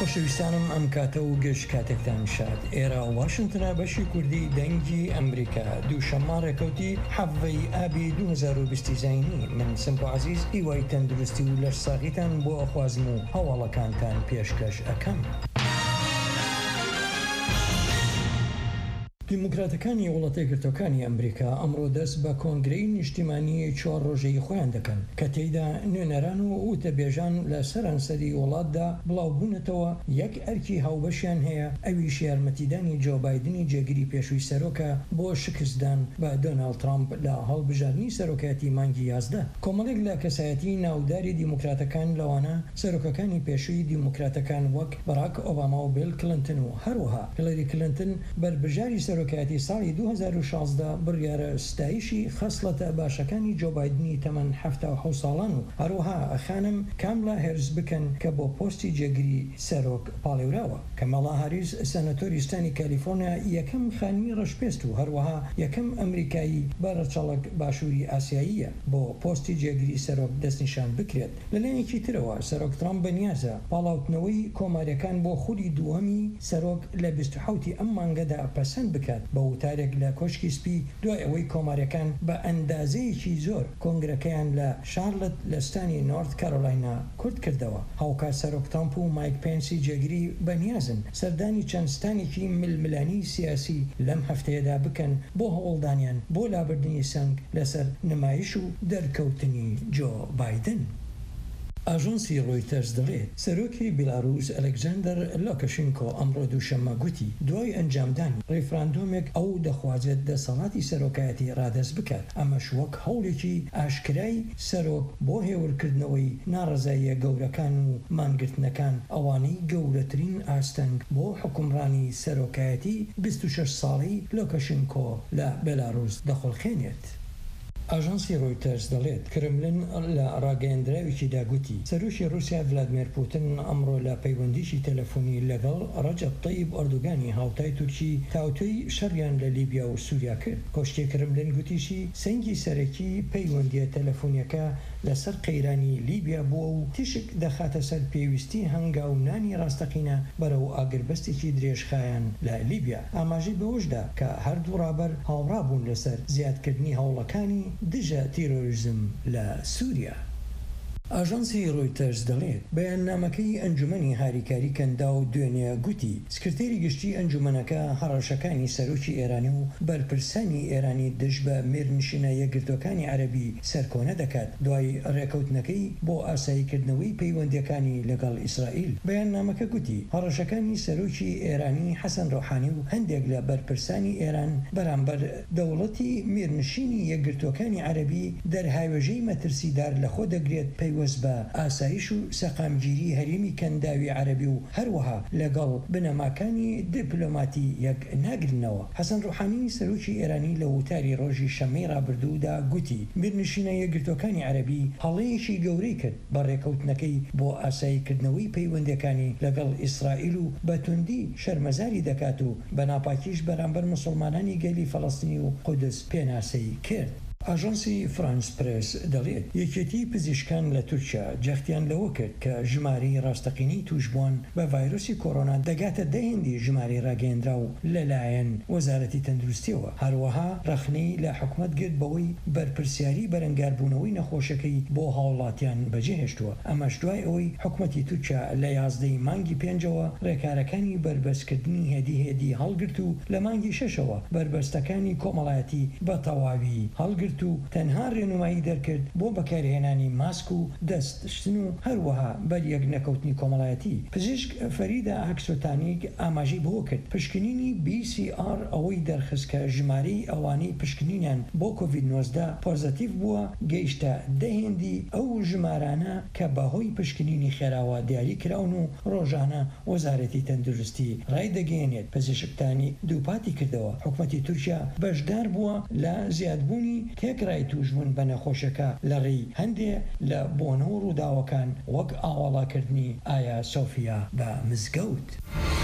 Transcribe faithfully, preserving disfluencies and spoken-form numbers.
خۆشەویستانم ئەم کاتە و گەشت کاتێکتان شاد. ئێرە واشنتنە بەشی کوردی دەنگی ئەمریکا دووشەممە ڕێکەوتی حەڤەی ئابی دوو هەزار و بیست زینی. من سمپ و عزیز هیوای تەندروستی و لەش ساغیتان بۆ ئەخوازم و هەواڵەکانتان پێشکەش ئەەکەم. دیموکراتەکانی وڵاتە یەکگرتووەکانی ئەمریکا ئەمڕۆ دەست بە کۆنگرەی نیشتیمانی چوار ڕۆژەی خۆیان دەکەن کە تێیدا نوێنەران و وتەبێژان لە سەرانسەری وڵاتدا بڵاوبوونەتەوە یەک ئەرکی هاوبەشیان هەیە، ئەویش یارمەتیدانی جۆ بایدنی جێگیری پێشووی سەرۆکە بۆ شکستدان بە دۆناڵد ترامپ لە هەڵبژاردننی سەرۆکایەتی مانگی یازدە. کۆمەڵێک لە کەسایەتی ناوداری دیموکراتەکان لەوانە سەرۆکەکانی پێشووی دیموکراتەکان وەک باراک ئۆباما و بیل کلنتن و هەروەها هیلاری کلنتن بربژاری سەرۆکایەتی ساڵی دوو هەزار و شازدە بڕیارە ستایشی خەسڵەتە باشەکانی جۆ بایدنی تەمەن هەفتە و حەوت ساڵان و هەروەها ئەخانم کاملا هێرز بکەن کە بۆ پۆستی جێگیری سەرۆک پاڵێوراوە. کەمەڵا هاریس سەنەتۆریستانی کالیفۆرنیا یەکەم خانمی ڕەشپێست و هەروەها یەکەم ئەمریکایی بەرەچەڵک باشووری ئاسیاییە بۆ پۆستی جێگیری سەرۆک دەستنیشان بکرێت. لەلایەکی ترەوە سەرۆک ترامپ بەنیازە پاڵاوتنەوەی کۆماریەکان بۆ خولی دووەمی سەرۆک لە بیست و حەوتی ئەم مانگەدا پەسەند بکات بە وتارێک لە کۆشکی سپی دوای ئەوەی کۆماریەکان بە ئەندازەیەکی زۆر کۆنگرەکەیان لە شارلت لە ستانی نۆرت کارۆلاینا کورت کردەوە. هاوکات سەرۆک ترامپ و مایک پێنسی جێگیری بەنیازن سەردانی چەند ستانێکی ململانی سیاسی لەم هەفتەیەدا بکەن بۆ هەوڵدانیان بۆ لابردنی سنگ لەسەر نمایش و دەرکەوتنی جۆ بایدن. ئاژانسی ڕۆیتەرز دەڵێت سەرۆکی بیلاڕووس ئەلێکزاندەر لۆکاشێنکۆ ئەمڕۆ دووشەممە گوتی دوای ئەنجامدانی ڕێفراندۆمێک ئەو دەخوازێت دەسەڵاتی سەرۆکایەتی ڕادەست بکات. ئەمەش وەک هەوڵێکی ئاشکرای سەرۆک بۆ هێورکردنەوەی ناڕەزاییە گەورەکان و مانگرتنەکان ئەوانەی گەورەترین ئاستەنگ بۆ حکومڕانی سەرۆکایەتی بیست و شەش ساڵی لۆکاشێنکۆ لە بیلاڕووس دەخۆڵخێنێت. ئاژانسی ڕۆیتەرز دەڵێت کرملن لە ڕاگەیەندراوێکی داگوتی سەرۆکی رووسیا ڤلادیمیر پوتین ئەمڕۆ لە پەیوەندیشی تەلەفۆنی لەگەڵ ڕەجەب تەیب ئەردوگانی هاوتای تورکی تاوتوی شەڕیان لە لیبیا و سووریا کرد. کۆشتی کرملن گوتیشی سەنگی سەرەکی پەیوەندیە تەلەفۆنیەکە لەسەر قەیرانی لیبیا بووە و تیشک دەخاتە سەر پێویستی هەنگا و نانی ڕاستەقینە بەرەو ئاگربەستێکی درێژخایەن لە لیبیا. ئاماژەی بەوەشدا کە هەردوو ڕابەر هاوڕابوون لەسەر زیادکردنی هەوڵەکانی دژە تیرۆریزم لە سووریا. ئاژانسی ڕۆیتەرز دەڵێت بەیاننامەکەی ئەنجومەنی هاریکاری کەندا و دوێنێ گوتی سکرتێری گشتی ئەنجومەنەکە هەڕەشەکانی سەرۆکی ئێرانی و بەرپرسانی ئێرانی دژ بە مێرنشینە یەکگرتوەکانی عەرەبی سەرکۆنە دەکات دوای ڕێکەوتنەکەی بۆ ئاساییکردنەوەی پەیوەندیەکانی لەگەڵ ئیسرائیل. بەیاننامەکە گوتی هەڕەشەکانی سەرۆکی ئێرانی حەسەن ڕۆحانی و هەندێک لە بەرپرسانی ئێران بەرامبەر دەوڵەتی مێرنشینی یەکگرتوەکانی عەرەبی دەرهاوێژەی مەترسیدار لەخۆ دەگرێت پەیوەست بە ئاسایش و سەقامگیری هەرێمی کەنداوی عەرەبی و هەروەها لەگەڵ بنەماکانی دیپلۆماتی یەک ناگرنەوە. حەسەن ڕۆحانی سەرۆکی ئێرانی لە وتاری ڕۆژی شەمەی ڕابردوودا گوتی مێرنشینە یەکگرتوەکانی عەرەبی هەڵەیەکی گەورەی کرد بە ڕێکەوتنەکەی بۆ ئاساییکردنەوەی پەیوەندیەکانی لەگەڵ ئیسرائیل و بەتوندی شەرمەزاری دەکات و بە ناپاکیش بەرامبەر موسڵمانانی گەلی فەڵەستینی و قودس پێناسەی کرد. ئاژانسی فرانس پرس دەڵێت یەکێتی پزیشکان لە تورکیا جەختیان لەوە کرد کە ژماری ڕاستەقینەی توشبووان بە ڤایرۆسی کۆڕۆنا دەگاتە دەهێندی ژماری ڕاگەیەندرا و لەلایەن وەزارەتی تەندروستیەوە. هەروەها ڕەخنەی لە حکومەت گرت بەوەی بەرپرسیاری بەرەنگاربوونەوەی نەخۆشەکەی بۆ هاوڵاتیان بەجێهێشتووە. ئەمەش دوای ئەوەی حکومەتی تورکیا لە یازدەی مانگی پێنجەوە ڕێکارەکانی بربەستکردنی هێدی هێدی هەڵگرت و لە مانگی شەشەوە بربەستەکانی کۆمەڵایەتی بە تەواوی هەڵگرت و تەنها ڕێنمایی دەرکرد بۆ بەکارهێنانی ماسک و دەستشتن و هەروەها بەریەک نەکەوتنی کۆمەڵایەتی. پزیشک فەریدە ئاکسۆتانیک ئاماژەی بۆ کرد پشکنینی بی سی ئار ئەوەی دەرخست کە ژمارەی ئەوانەی پشکنینیان بۆ کۆڤید نۆزدە پۆزەتیڤ بووە گەیشتە دەهێندی ئەو ژمارانە کە بەهۆی پشکنینی خێراوە دیاری کراون و ڕۆژانە وەزارەتی تەندروستی ڕایدەگەێنێت. پزیشکتانی دووپاتی کردەوە حکومەتی تورکیا بەشدار بووە لە زیادبوونی تێکرای توشبوون بە نەخۆشەکە لە ڕێی هەندێ لە بۆنە و ڕووداوەکان وەک ئاوەڵاکردنی ئایا سۆفیا بە مزگەوت.